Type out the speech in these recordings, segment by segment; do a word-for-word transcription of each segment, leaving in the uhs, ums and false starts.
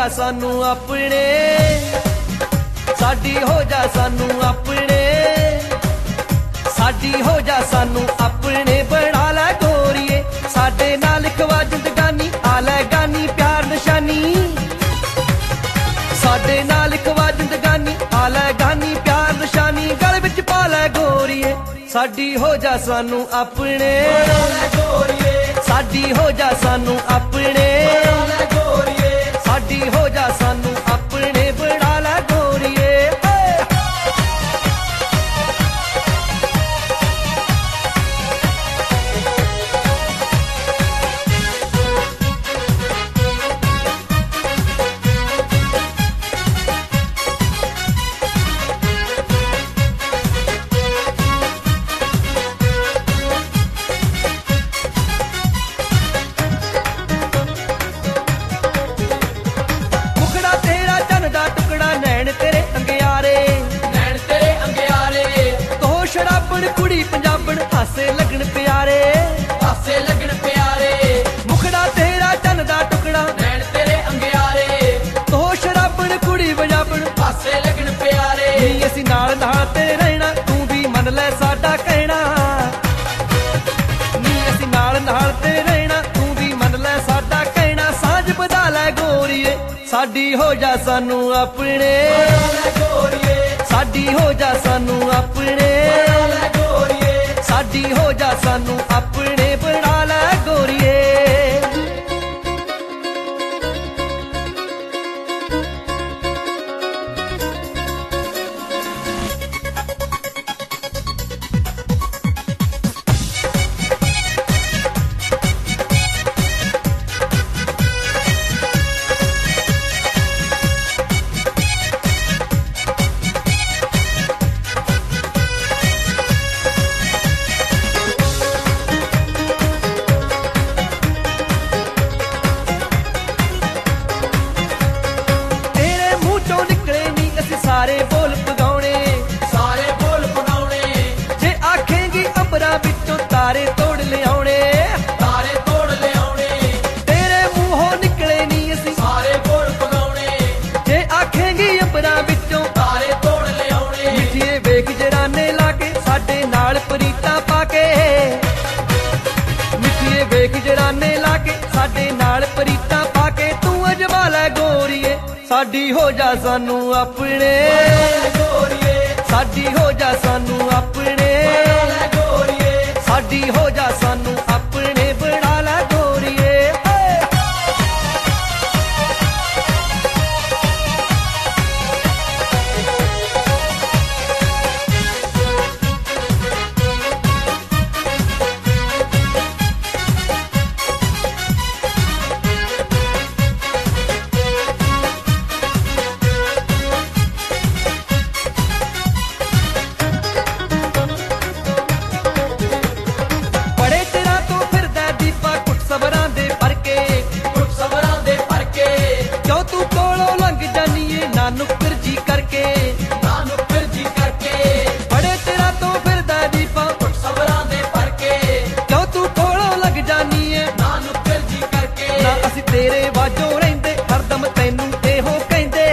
जा सानू अपने, साडी हो जा सानू अपने, साडी हो जा सानू अपने बना लै गोरीए। साडे नाल लिखवा जिंदगानी आ लै गानी प्यार निशानी, साडे नाल लिखवा जिंदगानी आ लै गानी प्यार निशानी। गल विच पा लै गोरीए, साडी हो जा सानू अपने, साडी हो जा सानू अपने, साडी हो जा सानू अपने बना लै गोरीए। कुड़ी पंजाबन हासे लगन प्यारे, हासे लगन प्यारे। मुखड़ा तेरा चन दा टुकड़ा नैन तेरे अंगियारे, तो शराबन कुड़ी पंजाबन हासे लगन प्यारे। नी असी नाल नाल तेरे रहना तू भी मन लै साडा कहना, नी असी नाल नाल तेरे रहना तू भी मन लै साडा कहना। सांझ बधा लै गोरीए, साडी हो जा सानू अपने, साडी हो जा सानू अपने, साडी हो जा सानू अपने बना लै गोरीए। सारे बोल पगाउणे, सारे बोल पगाउणे। जे आखेंगी अंबरां विचों तारे तोड़ लियाउणे, तारे तोड़ लियाउणे। तेरे मूंहों निकले नी असीं सारे बोल पगाउणे, जे आखेंगी अंबरां विचों तारे तोड़ लियाउणे। मिठिए वेख जराने लाके साडे नाल परीतां पाके, मिठिए वेख जराने लाके साडे नाल परीतां पाके। तू अजमा लै गोरीए, साडी हो जा सानू अपने, साडी हो जा सानू अपने, साडी हो जा सानू अपने बना लै गोरीए। नुक्कर जी करके, ना नुक्कर जी करके। बड़े तेरा तो फिरदा दीपा सबरां दे भरके, क्यों तू कोलों लग जानी है ना नुक्कर जी करके। ना असी तेरे वाजों रहिंदे हरदम तैनू एहो कहंदे,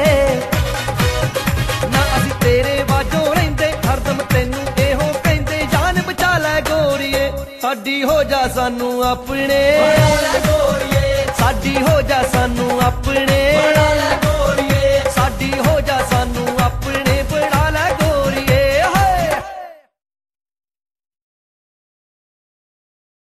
ना असी तेरे वाजों रहिंदे हरदम तैनू एहो कहंदे। जान बचा लै गोरीए, साडी हो जा सानू अपने, साडी हो जा सानू अपने।